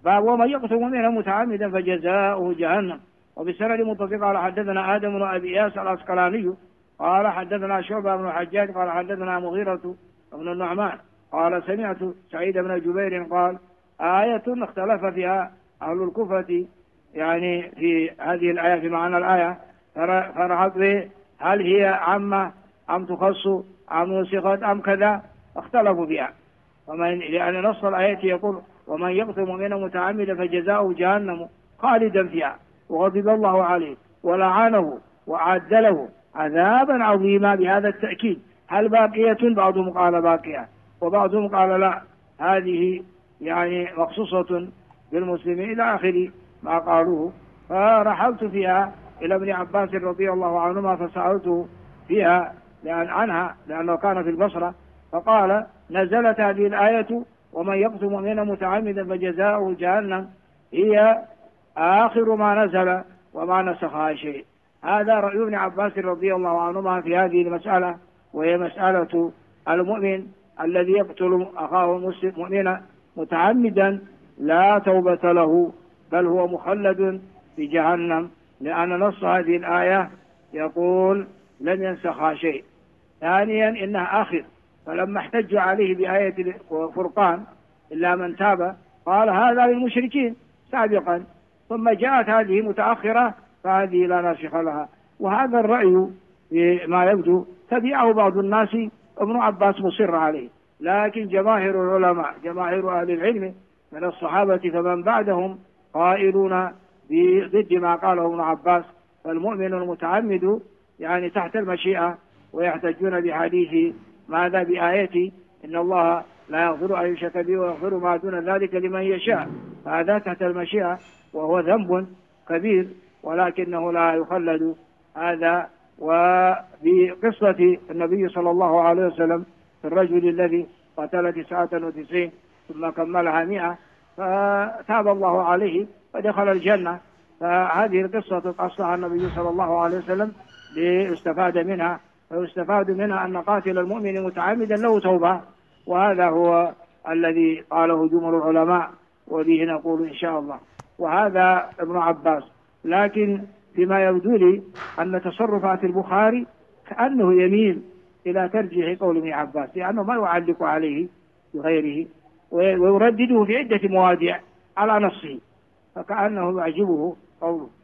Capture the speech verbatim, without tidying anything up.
باب ومن يقتل مؤمنا متعمدا فجزاؤه جهنم. وبالسند متصل قال حدثنا آدم بن أبي إياس العسقلاني قال حدثنا شعبة بن الحجاج قال حدثنا مغيرة بن النعمان قال سمعت سعيد بن جبير قال آية اختلف فيها أهل الكوفة يعني في هذه الآية في معنى الآية، فرحت به هل هي عامة أم تخص أم نسخت أم كذا، اختلفوا فيها. ومن لأن نص الآية يقول ومن يقتل مؤمنا متعمدا فجزاؤه جهنم خالدا فيها وغضب الله عليه ولعنه وأعد له عذابا عظيما بهذا التأكيد. هل باقية؟ بعضهم قال باقية وبعضهم قال لا، هذه يعني مخصوصة بالمسلمين إلى آخر ما قالوه. فرحلت فيها إلى ابن عباس رضي الله عنهما فسألته فيها لأن عنها لأنه كان في البصرة، فقال نزلت هذه الآية ومن يقتل مؤمنا متعمدا فجزاؤه جهنم هي آخر ما نزل وما نسخها شيء. هذا رأي ابن عباس رضي الله عنهما في هذه المسألة، وهي مسألة المؤمن الذي يقتل أخاه مسلم مؤمنا متعمدا لا توبة له بل هو مخلد في جهنم، لأن نص هذه الآية يقول لم ينسخها شيء. ثانيا إنها آخر، فلما احتجوا عليه بآية فرقان إلا من تاب قال هذا للمشركين سابقا، ثم جاءت هذه متأخرة فهذه لا ناسخ لها. وهذا الرأي ما يبدو تبعه بعض الناس، ابن عباس مصر عليه، لكن جماهير العلماء جماهير أهل العلم من الصحابة فمن بعدهم قائلون ضد ما قاله ابن عباس. فالمؤمن المتعمد يعني تحت المشيئة، ويحتجون بحديث ماذا بآية إن الله لا يغفر أن يشرك به ويغفر ما دون ذلك لمن يشاء، فهذا تحت المشيئة وهو ذنب كبير ولكنه لا يخلد. هذا وبقصة النبي صلى الله عليه وسلم في الرجل الذي قتل تسعة وتسعين ثم كملها مئة فتاب الله عليه فدخل الجنة، فهذه القصة قصها النبي صلى الله عليه وسلم ليستفاد منها، فيستفاد منها أن قاتل المؤمن متعمدا له توبة، وهذا هو الذي قاله جمهور العلماء وبه نقول إن شاء الله. وهذا ابن عباس. لكن فيما يبدو لي أن تصرفات البخاري كأنه يميل إلى ترجيح قول ابن عباس، لأنه ما يعلق عليه بغيره ويردده في عدة مواضع على نصه، فكأنه يعجبه قوله.